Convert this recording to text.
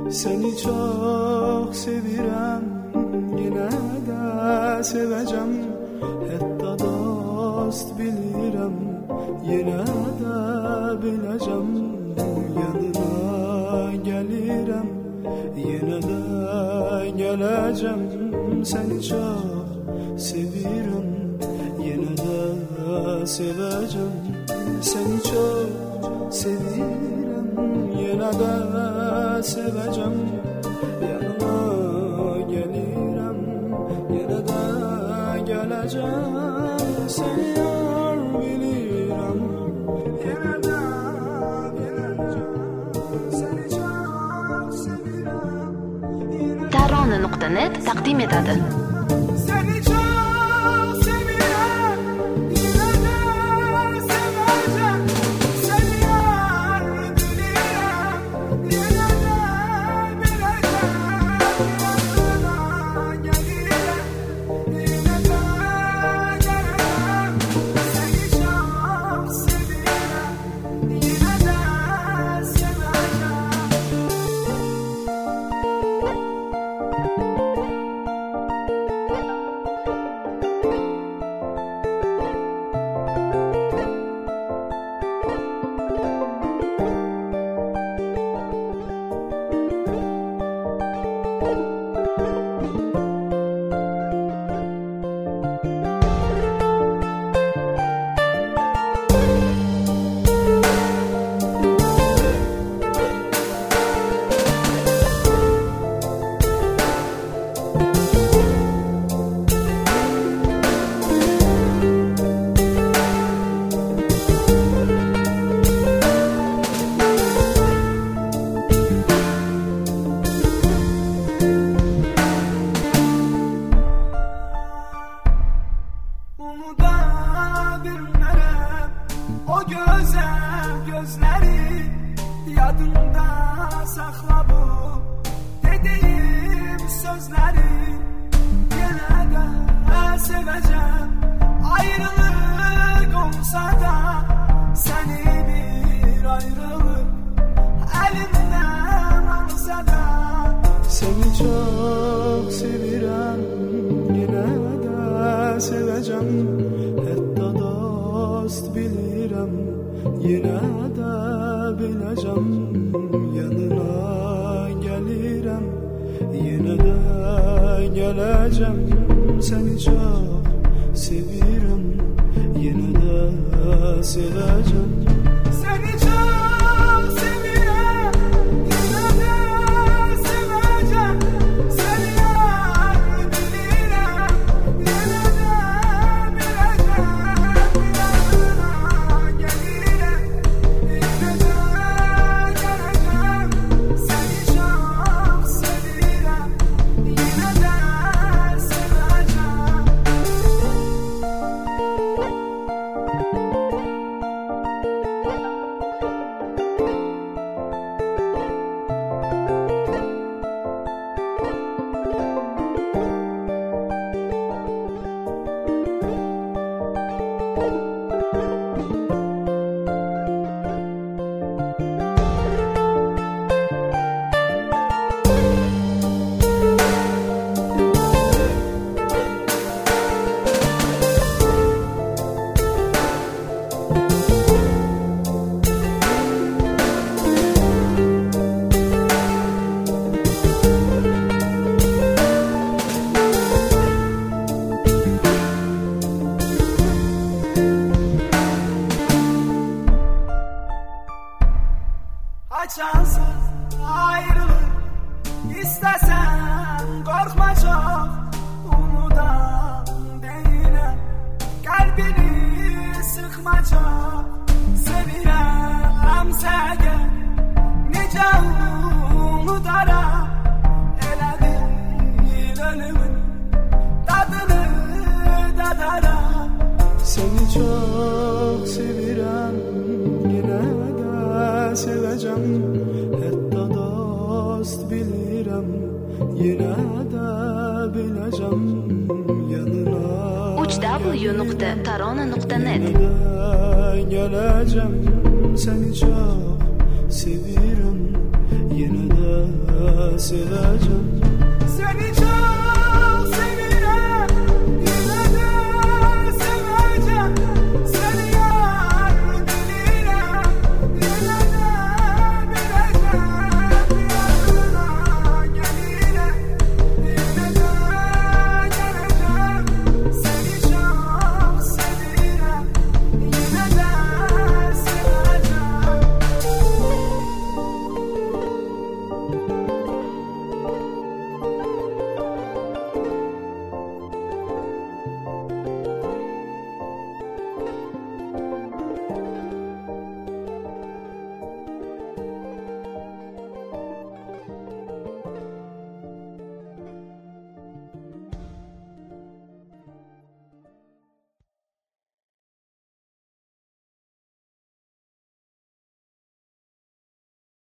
Seni çok sevirəm, yine de sevəcəm. Hətta dost bilirəm, yine de biləcəm. Yanına gəlirəm, yine de gələcəm. Seni çok sevirəm, yine de sevəcəm. Seni çok sevirəm, yine de sevəcəm. Yanına gəlirəm, yine de gələcəm. Seni yar bilirəm, yine de gələcəm. Seni çok sevirəm. Tarona.net taqdim etadi. Seni çok sevirəm, yine de sevəcəm. Seni yar bilirəm, yine de biləcəm. Yanına gəlirəm, yine de gələcəm. Seni çok sevirəm, yine de sevəcəm. Umuda bilmərəm, o gözəl gözləri yadında saxla bu dediyim sözləri. Yenə də sevəcəm, ayrılıq olsa da səni bir ayrılıq əlimdən alsa da. Seni çok sevirəm, yine de sevəcəm. Hətta dost bilirəm, yine de biləcəm. Yanına gəlirəm, yine de gələcəm. Seni çok sevirəm, yine de sevəcəm. Seni çok sevirəm, yine de sevəcəm. Seni yar bilirəm, yine de biləcəm. Yanına gəlirəm, yine de gələcəm. Seni çok sevirəm, yine de sevəcəm. Açansın ayrılık, istesen korkma çok. Umudan değilim, kalbini sıkma çok. Sevirəm səni, necə unudaram. Elədim ölümün dadını dadaram. Seni çok sevirəm, yine de sevəcəm. Hətta dost bilirəm, yine de biləcəm. Yanına www.tarona.net gələcəm. Seni çok sevirəm, yine de seveceğim. Seni